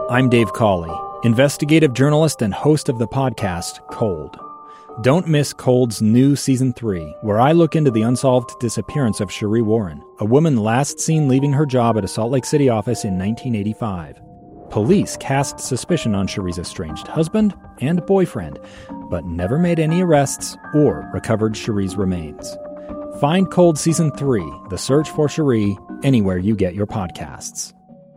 I'm Dave Cawley, investigative journalist and host of the podcast Cold. Don't miss Cold's new Season 3, where I look into the unsolved disappearance of Cherie Warren, a woman last seen leaving her job at a Salt Lake City office in 1985. Police cast suspicion on Cherie's estranged husband and boyfriend, but never made any arrests or recovered Cherie's remains. Find Cold Season 3, The Search for Cherie, anywhere you get your podcasts.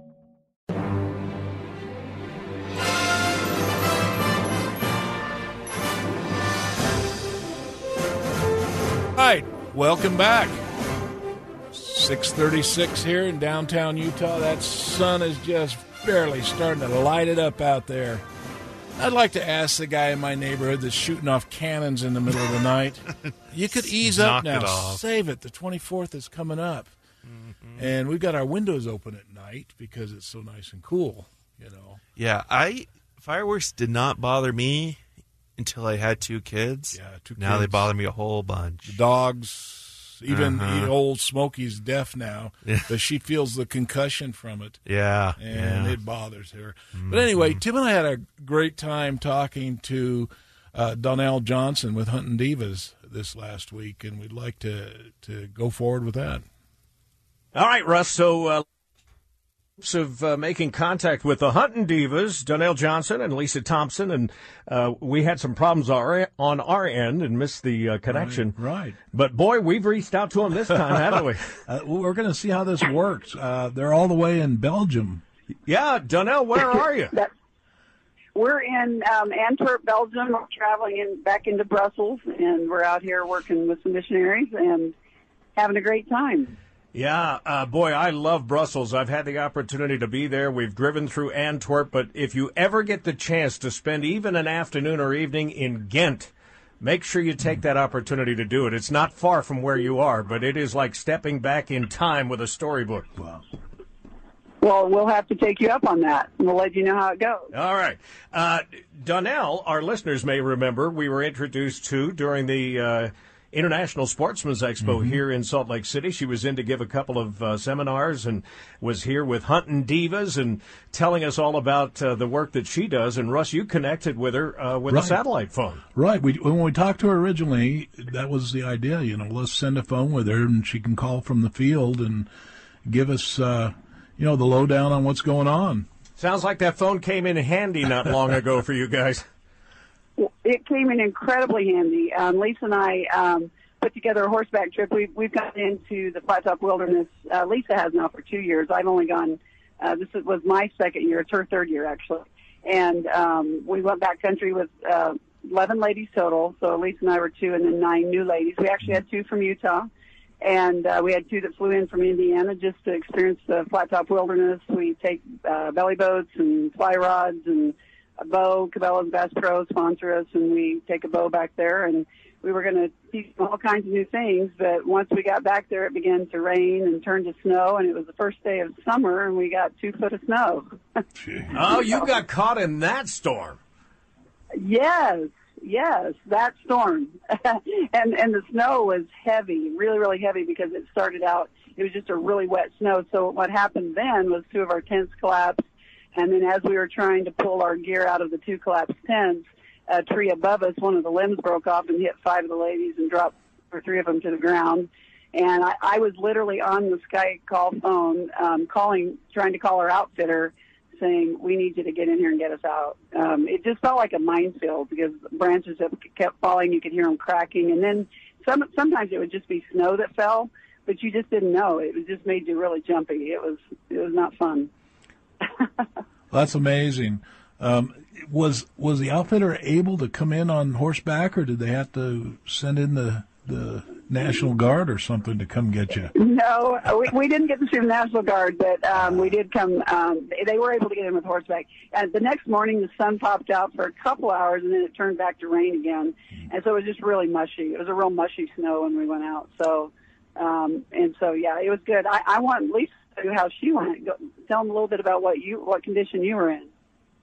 Right, welcome back. 6:36 here in downtown Utah. That sun is just barely starting to light it up out there. I'd like to ask the guy in my neighborhood that's shooting off cannons in the middle of the night, you could ease up now. Save it. The 24th is coming up. Mm-hmm. And we've got our windows open at night because it's so nice and cool, you know. Yeah, fireworks did not bother me until I had two kids. Yeah, two kids. Now they bother me a whole bunch. The dogs, even old Smokey's deaf now, but she feels the concussion from it. Yeah. And it bothers her. Mm-hmm. But anyway, Tim and I had a great time talking to Donnell Johnson with Huntin' Divas this last week, and we'd like to go forward with that. All right, Russ, so of making contact with the Huntin' Divas, Donnell Johnson and Lisa Thompson, and we had some problems on our end and missed the connection. Right. But, boy, we've reached out to them this time, haven't we? We're going to see how this works. They're all the way in Belgium. Yeah, Donnell, where are you? We're in Antwerp, Belgium. We're traveling back into Brussels, and we're out here working with some missionaries and having a great time. Yeah, boy, I love Brussels. I've had the opportunity to be there. We've driven through Antwerp, but if you ever get the chance to spend even an afternoon or evening in Ghent, make sure you take that opportunity to do it. It's not far from where you are, but it is like stepping back in time with a storybook. Wow. Well, we'll have to take you up on that, and we'll let you know how it goes. All right. Donnell, our listeners may remember, we were introduced to during the International Sportsman's Expo here in Salt Lake City. She was in to give a couple of seminars and was here with Huntin' Divas and telling us all about the work that she does. And, Russ, you connected with her with a satellite phone. Right. When we talked to her originally, that was the idea. You know, let's send a phone with her, and she can call from the field and give us, the lowdown on what's going on. Sounds like that phone came in handy not long ago for you guys. It came in incredibly handy. Lisa and I put together a horseback trip. We've gone into the Flat Top Wilderness. Lisa has now for 2 years. I've only gone, this was my second year. It's her third year, actually. And we went backcountry with 11 ladies total. So Lisa and I were 2, and then 9 new ladies. We actually had 2 from Utah. And we had 2 that flew in from Indiana just to experience the Flat Top Wilderness. We take belly boats and fly rods and a bow. Cabela's Bass Pro sponsor us, and we take a bow back there, and we were going to teach them all kinds of new things, but once we got back there, it began to rain and turn to snow, and it was the first day of summer, and we got 2 foot of snow. Oh, you got caught in that storm. Yes, that storm. and the snow was heavy, really, really heavy, because it started out, it was just a really wet snow, so what happened then was 2 of our tents collapsed. And then as we were trying to pull our gear out of the 2 collapsed tents, a tree above us, one of the limbs broke off and hit 5 of the ladies and dropped 2 or 3 of them to the ground. And I was literally on the Sky Call phone trying to call our outfitter, saying, we need you to get in here and get us out. It just felt like a minefield because branches kept falling. You could hear them cracking. And then sometimes it would just be snow that fell, but you just didn't know. It just made you really jumpy. It was not fun. That's amazing. Was the outfitter able to come in on horseback, or did they have to send in the National Guard or something to come get you? No, we didn't get to see the National Guard, but we did come. They were able to get in with horseback. The next morning, the sun popped out for a couple hours, and then it turned back to rain again. And so it was just really mushy. It was a real mushy snow when we went out. So, yeah, it was good. I want Lisa to tell you how she went. Tell them a little bit about what condition you were in.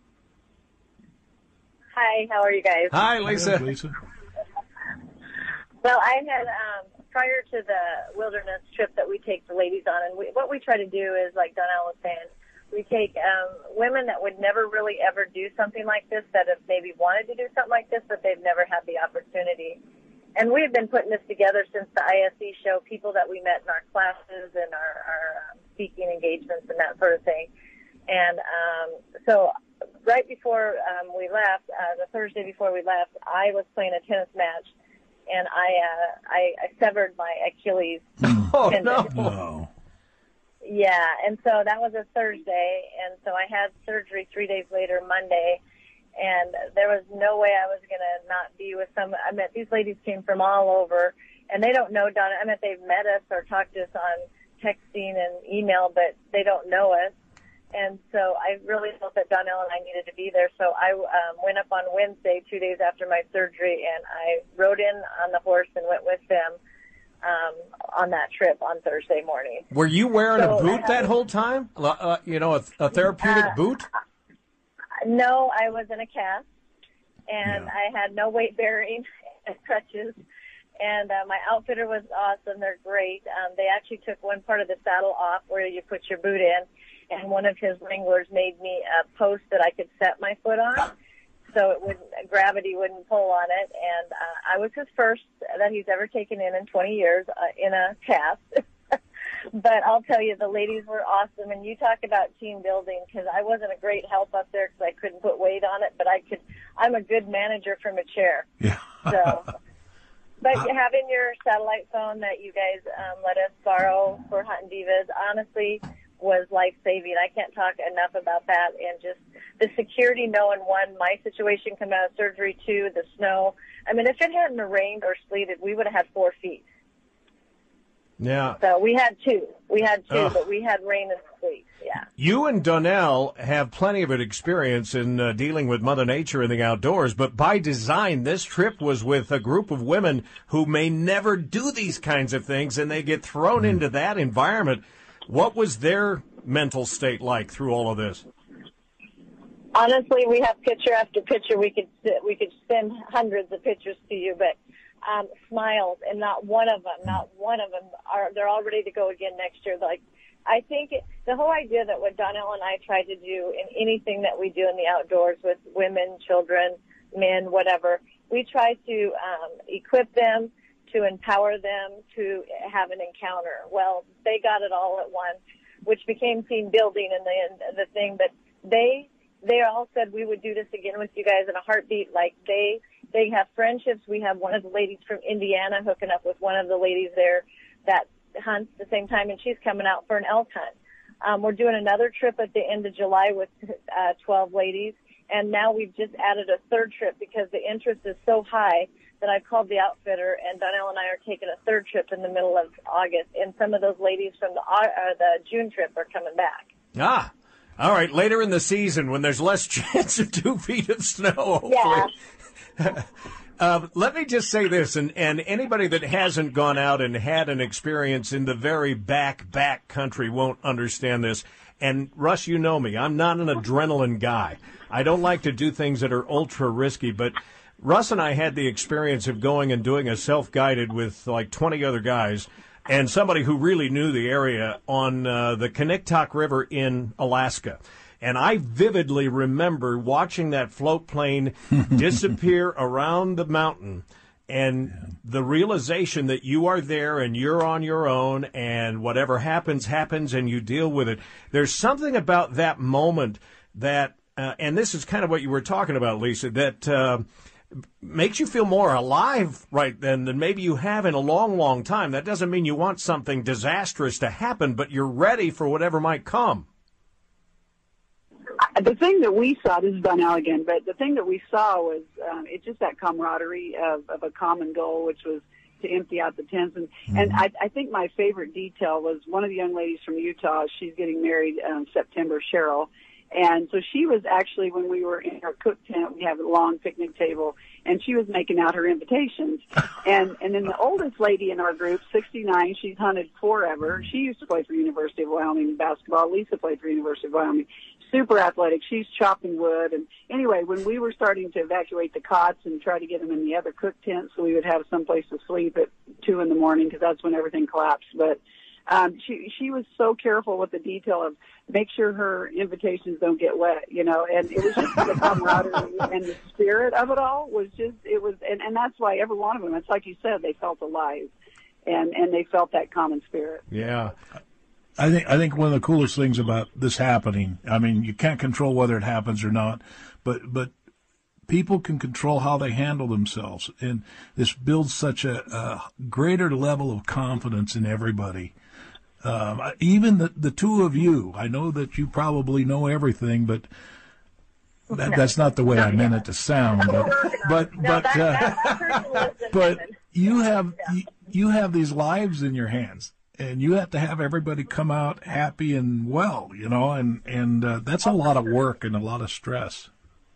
Hi, how are you guys? Hi, Lisa. Hi, Lisa. Well, I had, prior to the wilderness trip that we take the ladies on, and what we try to do is, like Donnell was saying, We take women that would never really ever do something like this, that have maybe wanted to do something like this, but they've never had the opportunity. And we've been putting this together since the ISE show, people that we met in our classes and our speaking engagements and that sort of thing. And so right before we left, the Thursday before we left, I was playing a tennis match, and I severed my Achilles tendon. No. Yeah, and so that was a Thursday, and so I had surgery 3 days later, Monday, and there was no way I was going to not be with some. I met these ladies came from all over, and they don't know Donna. I mean, they've met us or talked to us on texting and email, but they don't know us. And so I really felt that Donnell and I needed to be there. So I went up on Wednesday, 2 days after my surgery, and I rode in on the horse and went with them on that trip on Thursday morning. Were you wearing a boot that whole time? A therapeutic boot? No, I was in a cast, and I had no weight bearing and crutches. And my outfitter was awesome. They're great. They actually took one part of the saddle off where you put your boot in, and one of his wranglers made me a post that I could set my foot on, so gravity wouldn't pull on it. And I was his first that he's ever taken in 20 years in a cast. But I'll tell you, the ladies were awesome. And you talk about team building, because I wasn't a great help up there because I couldn't put weight on it, but I'm a good manager from a chair. Yeah. So, but having your satellite phone that you guys let us borrow for Hunting Divas, honestly, was life-saving. I can't talk enough about that. And just the security, knowing, one, my situation coming out of surgery, two, the snow. I mean, if it hadn't rained or sleeted, we would have had 4 feet. Yeah. So we had two. But we had rain and sleet. Yeah. You and Donnell have plenty of experience in dealing with Mother Nature in the outdoors, but by design, this trip was with a group of women who may never do these kinds of things, and they get thrown into that environment. What was their mental state like through all of this? Honestly, we have picture after picture. We could send hundreds of pictures to you, but smiles, and not one of them they're all ready to go again next year. Like, I think the whole idea that what Donnell and I try to do in anything that we do in the outdoors with women, children, men, whatever, we try to equip them, to empower them to have an encounter. Well, they got it all at once, which became team building and the thing. But they all said we would do this again with you guys in a heartbeat. Like, they have friendships. We have one of the ladies from Indiana hooking up with one of the ladies there that hunts at the same time, and she's coming out for an elk hunt. We're doing another trip at the end of July with 12 ladies, and now we've just added a third trip because the interest is so high that I've called the outfitter, and Donnell and I are taking a third trip in the middle of August, and some of those ladies from the June trip are coming back. Ah, all right, later in the season when there's less chance of 2 feet of snow, hopefully. Yeah. Let me just say this, and anybody that hasn't gone out and had an experience in the very back country won't understand this. And, Russ, you know me. I'm not an adrenaline guy. I don't like to do things that are ultra risky, but Russ and I had the experience of going and doing a self-guided with like 20 other guys and somebody who really knew the area on the Knicktop River in Alaska. And I vividly remember watching that float plane disappear around the mountain, and the realization that you are there and you're on your own, and whatever happens, happens, and you deal with it. There's something about that moment that, and this is kind of what you were talking about, Lisa, that makes you feel more alive right then than maybe you have in a long, long time. That doesn't mean you want something disastrous to happen, but you're ready for whatever might come. The thing that we saw, this is Donnell again, but the thing that we saw was it's just that camaraderie of a common goal, which was to empty out the tents. And I think my favorite detail was one of the young ladies from Utah. She's getting married September, Cheryl. And so she was actually, when we were in our cook tent, we have a long picnic table, and she was making out her invitations. And then the oldest lady in our group, 69, she's hunted forever. She used to play for University of Wyoming basketball. Lisa played for University of Wyoming. Super athletic. She's chopping wood. And anyway, when we were starting to evacuate the cots and try to get them in the other cook tent so we would have someplace to sleep at 2 in the morning, because that's when everything collapsed. But She was so careful with the detail of make sure her invitations don't get wet, you know, and it was just the camaraderie and the spirit of it all was just, and that's why every one of them, it's like you said, they felt alive and they felt that common spirit. Yeah. I think one of the coolest things about this happening, I mean, you can't control whether it happens or not, but people can control how they handle themselves, and this builds such a greater level of confidence in everybody. Even the two of you, I know that you probably know everything, but that's not the way I meant it to sound. But you have these lives in your hands, and you have to have everybody come out happy and well, you know, and that's a lot of work and a lot of stress.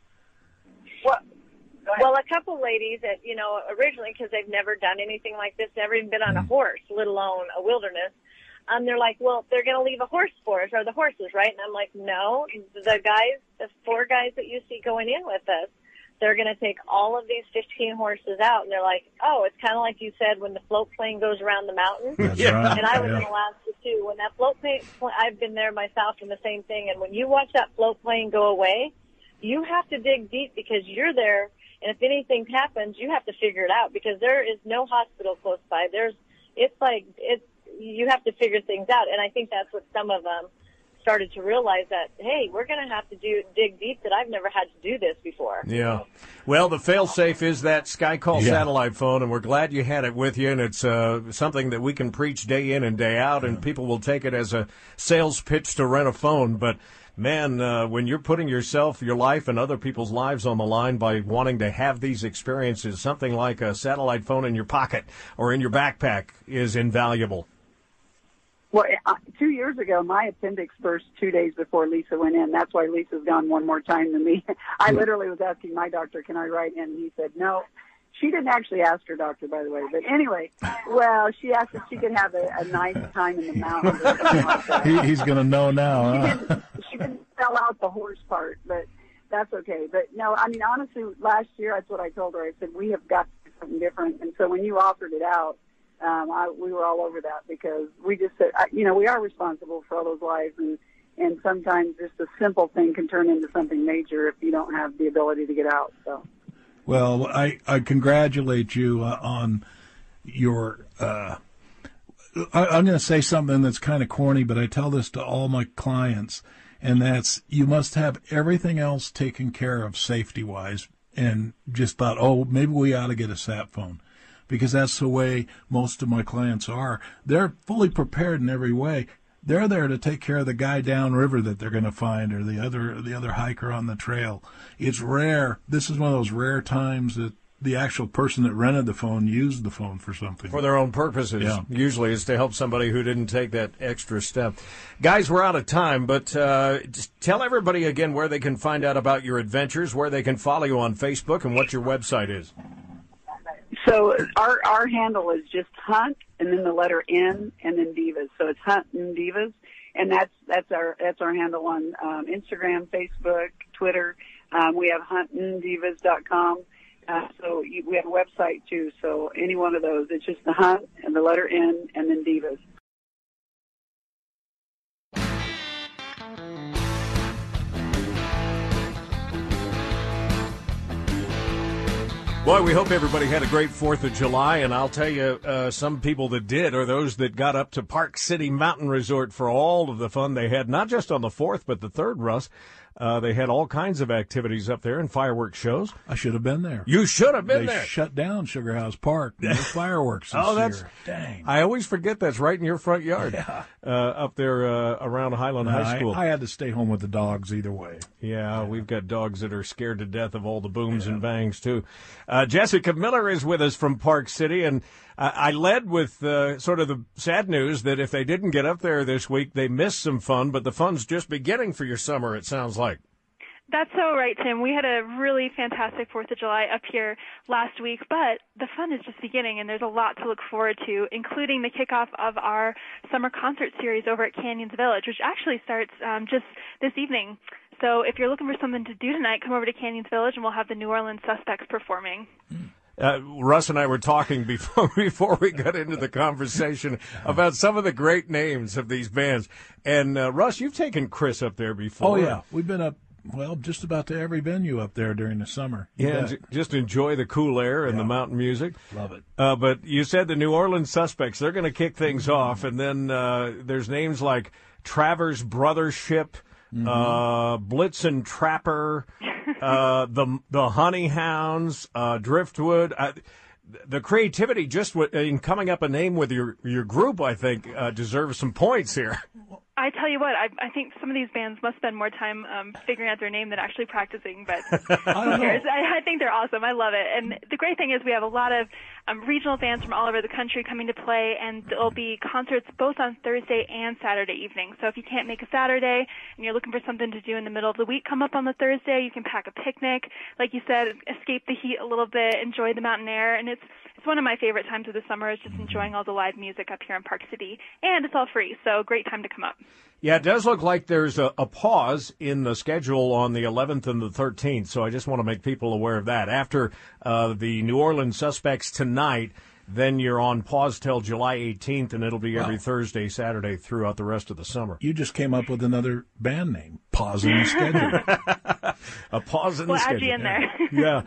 Well, a couple ladies that, you know, originally, because they've never done anything like this, never even been on a horse, let alone a wilderness, they're like, well, they're going to leave a horse for us, or the horses, right? And I'm like, no, the 4 guys that you see going in with us, they're going to take all of these 15 horses out. And they're like, oh, it's kind of like you said when the float plane goes around the mountain. That's right. And I was in Alaska, too. When that float plane, I've been there myself and the same thing. And when you watch that float plane go away, you have to dig deep because you're there. And if anything happens, you have to figure it out because there is no hospital close by. You have to figure things out. And I think that's what some of them started to realize that, hey, we're going to have to dig deep that I've never had to do this before. Yeah. Well, the fail-safe is that SkyCall satellite phone, and we're glad you had it with you, and it's something that we can preach day in and day out, and people will take it as a sales pitch to rent a phone. But, man, when you're putting yourself, your life, and other people's lives on the line by wanting to have these experiences, something like a satellite phone in your pocket or in your backpack is invaluable. Well, 2 years ago, my appendix burst 2 days before Lisa went in. That's why Lisa's gone one more time than me. I literally was asking my doctor, can I write in? And he said, no. She didn't actually ask her doctor, by the way. But anyway, well, she asked if she could have a nice time in the mountains or something like that. He's going to know now, huh? She didn't spell out the horse part, but that's okay. But, no, I mean, honestly, last year, that's what I told her. I said, we have got to do something different. And so when you offered it out, we were all over that because we just said, you know, we are responsible for all those lives, and sometimes just a simple thing can turn into something major if you don't have the ability to get out. So, well, I congratulate you on your. I'm going to say something that's kind of corny, but I tell this to all my clients, and that's you must have everything else taken care of safety-wise, and just thought, oh, maybe we ought to get a sat phone. Because that's the way most of my clients are. They're fully prepared in every way. They're there to take care of the guy downriver that they're going to find or the other hiker on the trail. It's rare. This is one of those rare times that the actual person that rented the phone used the phone for something. For their own purposes. Yeah. Usually it's to help somebody who didn't take that extra step. Guys, we're out of time, but just tell everybody again where they can find out about your adventures, where they can follow you on Facebook, and what your website is. So our handle is just Hunt and then the letter N and then Divas. So it's Hunt and Divas, and that's our handle on Instagram, Facebook, Twitter. We have huntanddivas.com. So we have a website too. So any one of those, it's just the Hunt and the letter N and then Divas. Boy, we hope everybody had a great 4th of July, and I'll tell you, some people that did are those that got up to Park City Mountain Resort for all of the fun they had, not just on the 4th, but the 3rd, Russ. They had all kinds of activities up there and fireworks shows. I should have been there. You should have been there. They shut down Sugar House Park. No fireworks this year. Dang. I always forget that's right in your front yard. Yeah. Up there around Highland High School. I had to stay home with the dogs either way. Yeah, we've got dogs that are scared to death of all the booms and bangs, too. Jessica Miller is with us from Park City, and I led with sort of the sad news that if they didn't get up there this week, they missed some fun, but the fun's just beginning for your summer, it sounds like. That's so right, Tim. We had a really fantastic 4th of July up here last week, but the fun is just beginning, and there's a lot to look forward to, including the kickoff of our summer concert series over at Canyons Village, which actually starts just this evening. So if you're looking for something to do tonight, come over to Canyons Village, and we'll have the New Orleans Suspects performing. Russ and I were talking before we got into the conversation about some of the great names of these bands. And Russ, you've taken Chris up there before. Oh, yeah. We've been up, well, just about to every venue up there during the summer. Just enjoy the cool air and the mountain music. Love it. But you said the New Orleans Suspects, they're going to kick things off. And then there's names like Travers Brothership, Blitzen Trapper, the Honeyhounds, Driftwood. The creativity just in coming up a name with your group, I think, deserves some points here. I tell you what, I think some of these bands must spend more time figuring out their name than actually practicing, but I think they're awesome. I love it. And the great thing is we have a lot of regional bands from all over the country coming to play, and there'll be concerts both on Thursday and Saturday evening. So if you can't make a Saturday and you're looking for something to do in the middle of the week, come up on the Thursday. You can pack a picnic. Like you said, escape the heat a little bit, enjoy the mountain air, and it's one of my favorite times of the summer is just enjoying all the live music up here in Park City. And it's all free, so great time to come up. Yeah, it does look like there's a pause in the schedule on the 11th and the 13th, so I just want to make people aware of that. After the New Orleans Suspects tonight, then you're on pause till July 18th, and it'll be every Thursday, Saturday throughout the rest of the summer. You just came up with another band name, Pause in the Schedule. A pause in the schedule. We'll add you in there. Yeah.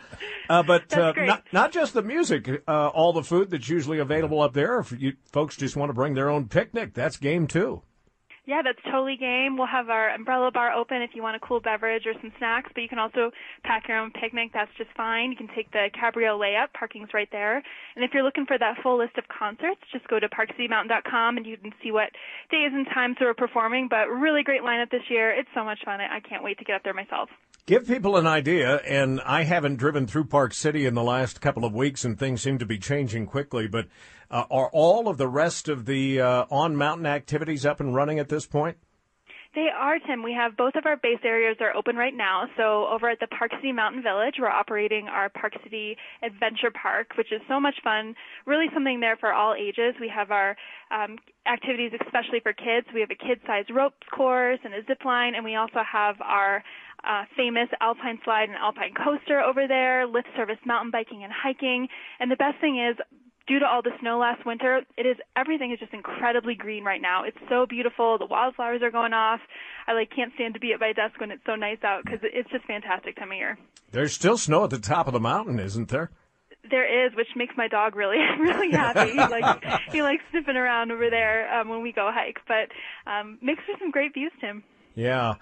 But not just the music, all the food that's usually available up there. If you folks just want to bring their own picnic, that's game too. Yeah, that's totally game. We'll have our umbrella bar open if you want a cool beverage or some snacks, but you can also pack your own picnic. That's just fine. You can take the cabriolet up. Parking's right there. And if you're looking for that full list of concerts, just go to parkcitymountain.com and you can see what days and times we're performing. But really great lineup this year. It's so much fun. I can't wait to get up there myself. Give people an idea, and I haven't driven through Park City in the last couple of weeks, and things seem to be changing quickly, but are all of the rest of the on-mountain activities up and running at this point? They are, Tim. We have both of our base areas are open right now. So over at the Park City Mountain Village, we're operating our Park City Adventure Park, which is so much fun, really something there for all ages. We have our activities especially for kids. We have a kid-sized ropes course and a zip line, and we also have our famous alpine slide and alpine coaster over there, lift service mountain biking and hiking. And the best thing is, due to all the snow last winter, everything is just incredibly green right now. It's so beautiful. The wildflowers are going off. I can't stand to be at my desk when it's so nice out because it's just fantastic time of year. There's still snow at the top of the mountain, isn't there? There is, which makes my dog really, really happy. He likes sniffing around over there when we go hike, but makes for some great views, Tim. Yeah,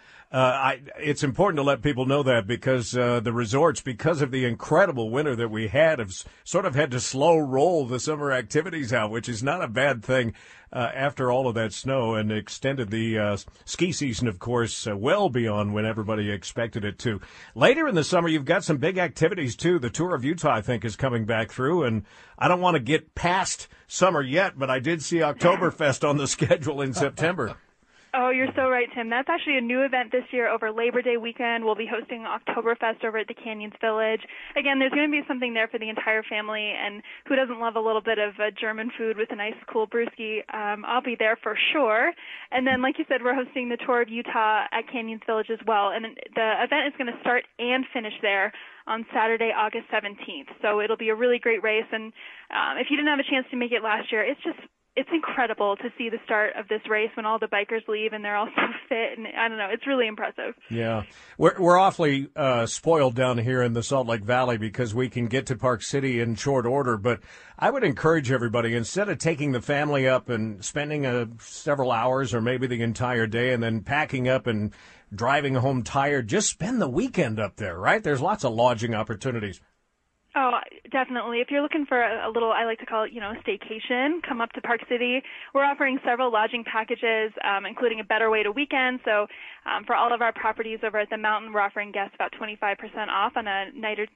it's important to let people know that because the resorts, because of the incredible winter that we had, have sort of had to slow roll the summer activities out, which is not a bad thing after all of that snow, and extended the ski season, of course, well beyond when everybody expected it to. Later in the summer, you've got some big activities, too. The Tour of Utah, I think, is coming back through, and I don't want to get past summer yet, but I did see Oktoberfest on the schedule in September. Oh, you're so right, Tim. That's actually a new event this year over Labor Day weekend. We'll be hosting Oktoberfest over at the Canyons Village. Again, there's going to be something there for the entire family, and who doesn't love a little bit of German food with a nice, cool brewski? I'll be there for sure. And then, like you said, we're hosting the Tour of Utah at Canyons Village as well, and the event is going to start and finish there on Saturday, August 17th. So it'll be a really great race, and if you didn't have a chance to make it last year, it's incredible to see the start of this race when all the bikers leave and they're all so fit, and I don't know, it's really impressive. Yeah, we're awfully spoiled down here in the Salt Lake Valley because we can get to Park City in short order, but I would encourage everybody, instead of taking the family up and spending several hours or maybe the entire day and then packing up and driving home tired, just spend the weekend up there, right? There's lots of lodging opportunities. Oh, definitely. If you're looking for a little, I like to call it, a staycation, come up to Park City. We're offering several lodging packages, including a better way to weekend. So for all of our properties over at the mountain, we're offering guests about 25% off on a night or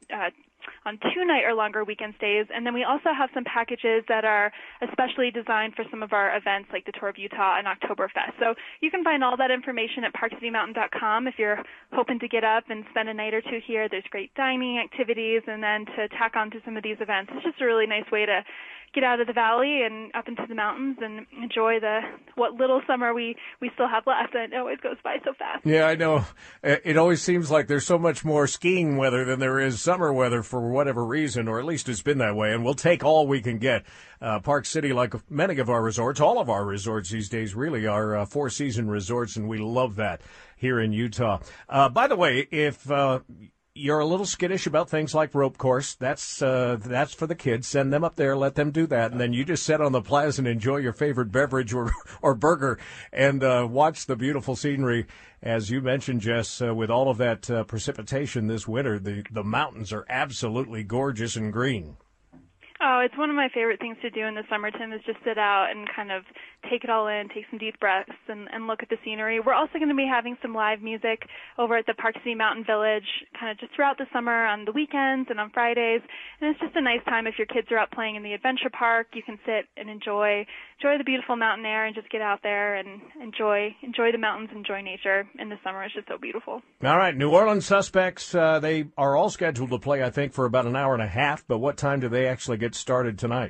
on 2-night or longer weekend stays. And then we also have some packages that are especially designed for some of our events like the Tour of Utah and Oktoberfest. So you can find all that information at parkcitymountain.com if you're hoping to get up and spend a night or two here. There's great dining activities, and then to tack on to some of these events. It's just a really nice way to get out of the valley and up into the mountains and enjoy what little summer we still have left. And it always goes by so fast. Yeah, I know. It always seems like there's so much more skiing weather than there is summer weather for whatever reason, or at least it's been that way. And we'll take all we can get. Park City, like many of our resorts, all of our resorts these days really are four-season resorts, and we love that here in Utah. By the way, if you're a little skittish about things like rope course, that's for the kids. Send them up there, let them do that, and then you just sit on the plaza and enjoy your favorite beverage or burger and watch the beautiful scenery. As you mentioned, Jess, with all of that precipitation this winter, the mountains are absolutely gorgeous and green. Oh, it's one of my favorite things to do in the summer, Tim, is just sit out and kind of take it all in, take some deep breaths, and look at the scenery. We're also going to be having some live music over at the Park City Mountain Village kind of just throughout the summer on the weekends and on Fridays. And it's just a nice time if your kids are out playing in the adventure park. You can sit and enjoy the beautiful mountain air and just get out there and enjoy the mountains, enjoy nature in the summer. It's just so beautiful. All right, New Orleans Suspects, they are all scheduled to play, I think, for about an hour and a half, but what time do they actually get started tonight?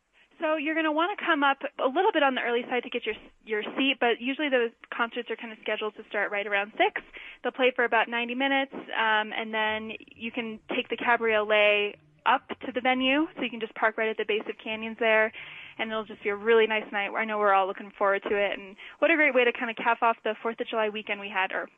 So you're going to want to come up a little bit on the early side to get your seat, but usually those concerts are kind of scheduled to start right around 6. They'll play for about 90 minutes, and then you can take the cabriolet up to the venue, so you can just park right at the base of canyons there, and it'll just be a really nice night. I know we're all looking forward to it, and what a great way to kind of cap off the 4th of July week we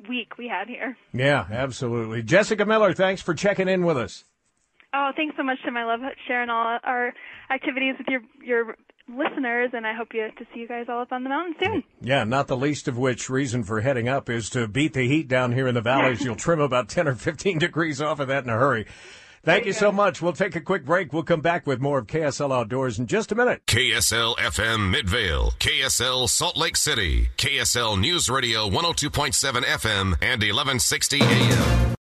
had here. Yeah, absolutely. Jessica Miller, thanks for checking in with us. Oh, thanks so much, Tim. I love sharing all our activities with your listeners, and I hope to see you guys all up on the mountain soon. Yeah, not the least of which reason for heading up is to beat the heat down here in the valleys. You'll trim about 10 or 15 degrees off of that in a hurry. Thank you so much. We'll take a quick break. We'll come back with more of KSL Outdoors in just a minute. KSL-FM Midvale, KSL Salt Lake City, KSL News Radio 102.7 FM and 1160 AM.